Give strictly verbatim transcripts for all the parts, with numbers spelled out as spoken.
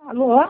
Alô?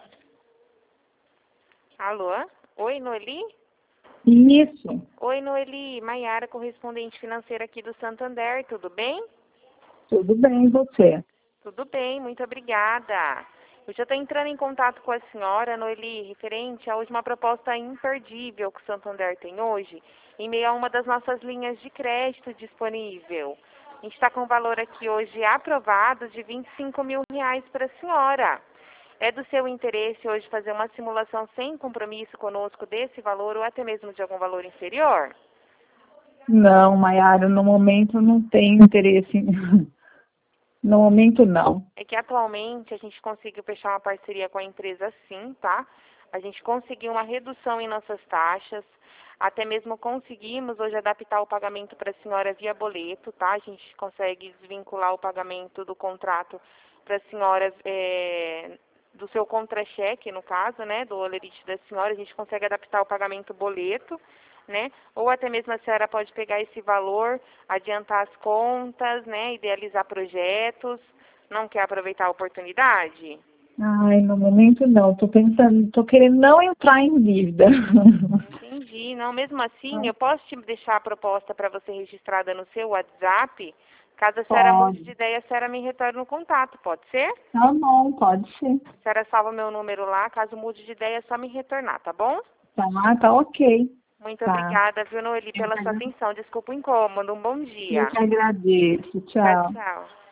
Alô? Oi, Noeli? Isso. Oi, Noeli. Maiara, correspondente financeira aqui do Santander. Tudo bem? Tudo bem, e você? Tudo bem, muito obrigada. Eu já estou entrando em contato com a senhora, Noeli, referente a hoje uma proposta imperdível que o Santander tem hoje, em meio a uma das nossas linhas de crédito disponível. A gente está com um valor aqui hoje aprovado de vinte e cinco mil reais para a senhora. É do seu interesse hoje fazer uma simulação sem compromisso conosco desse valor ou até mesmo de algum valor inferior? Não, Maiara, no momento não tenho interesse. No momento, não. É que atualmente a gente conseguiu fechar uma parceria com a empresa sim, tá? A gente conseguiu uma redução em nossas taxas, até mesmo conseguimos hoje adaptar o pagamento para a senhora via boleto, tá? A gente consegue desvincular o pagamento do contrato para a senhora, é, do seu contra-cheque, no caso, né? Do olerite da senhora, a gente consegue adaptar o pagamento boleto, né? Ou até mesmo a senhora pode pegar esse valor, adiantar as contas, né? Idealizar projetos. Não quer aproveitar a oportunidade? Ai, no momento não. Tô pensando, tô querendo não entrar em dívida. Entendi. Não, mesmo assim, eu posso te deixar a proposta para você registrada no seu WhatsApp. Caso a senhora mude de Pode. ideia, a senhora me retorne no contato, pode ser? Tá bom, pode ser. A senhora salva meu número lá, caso mude de ideia, é só me retornar, tá bom? Tá, tá ok. Muito Tá. obrigada, viu, Noeli, Eu pela que sua agra- atenção. Desculpa o incômodo. Um bom eu dia. que agradeço. Tchau, Tchau. tchau.